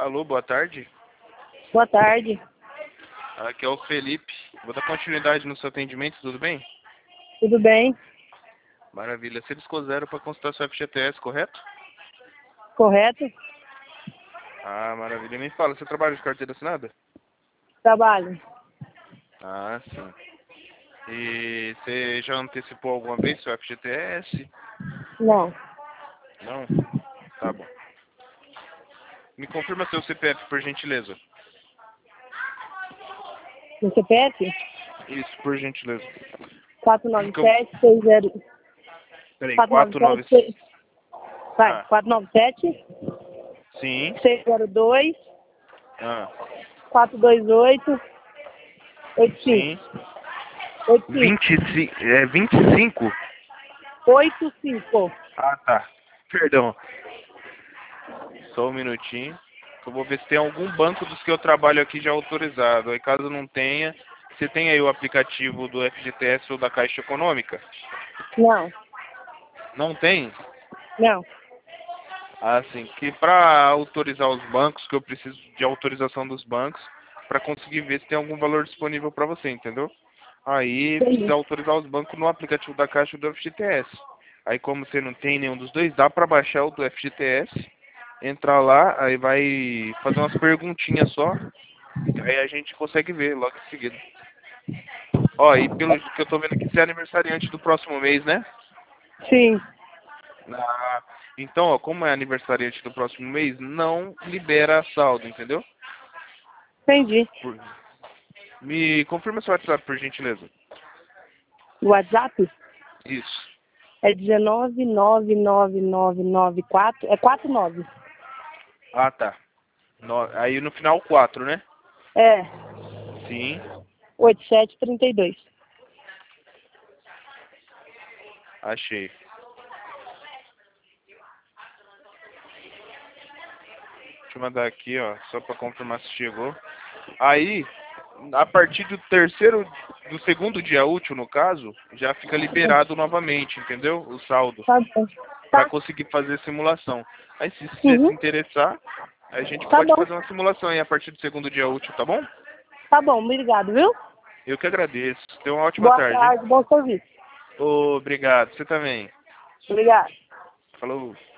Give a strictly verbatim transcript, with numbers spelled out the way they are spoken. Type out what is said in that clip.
Alô, boa tarde. Boa tarde. Aqui é o Felipe. Vou dar continuidade no seu atendimento, tudo bem? Tudo bem? Maravilha. Você discou zero para consultar seu F G T S, correto? Correto? Ah, maravilha. Me fala, você trabalha de carteira assinada? Trabalho. Ah, sim. E você já antecipou alguma vez seu F G T S? Não. Não? Tá bom. Me confirma seu C P F, por gentileza. No C P F? Isso, por gentileza. quatro nove Então, sete seis zero. peraí, quatro nove quatro nove... sete seis. Vai, Ah, quatro nove sete sim. seis zero dois Ah, quatro dois oito oito cinco. sim. oito cinco. vinte e cinco, é vinte e cinco? oito cinco. Ah, tá. Perdão. Só um minutinho. Eu vou ver se tem algum banco dos que eu trabalho aqui já autorizado. Aí caso não tenha, você tem aí o aplicativo do F G T S ou da Caixa Econômica? Não. Não tem? Não. Assim, que para autorizar os bancos, que eu preciso de autorização dos bancos, para conseguir ver se tem algum valor disponível para você, entendeu? Aí Entendi. precisa autorizar os bancos no aplicativo da Caixa ou do F G T S. Aí como você não tem nenhum dos dois, dá para baixar o do F G T S, entrar lá, aí vai fazer umas perguntinhas só, aí a gente consegue ver logo em seguida. Ó, e pelo que eu tô vendo aqui, você é aniversariante do próximo mês, né? Sim. Ah, então, ó, como é aniversariante do próximo mês, não libera saldo, entendeu? Entendi. Por- Me confirma seu WhatsApp, por gentileza. O WhatsApp Isso. é dezenove nove nove nove nove quatro. É quatro nove. Ah, tá. No- Aí no final quatro, né? É. Sim. oito sete trinta e dois. Achei. Deixa eu mandar aqui, ó, só pra confirmar se chegou. Aí, a partir do terceiro, do segundo dia útil, no caso, já fica liberado novamente, entendeu? O saldo, Tá bom. pra Tá. conseguir fazer a simulação. Aí, se você se Uhum. interessar, a gente Tá pode bom. fazer uma simulação aí a partir do segundo dia útil, tá bom? Tá bom, obrigado, viu? Eu que agradeço. Tenha uma ótima Boa tarde, hein? tarde, bom serviço. Obrigado. Você também. Obrigado. Falou.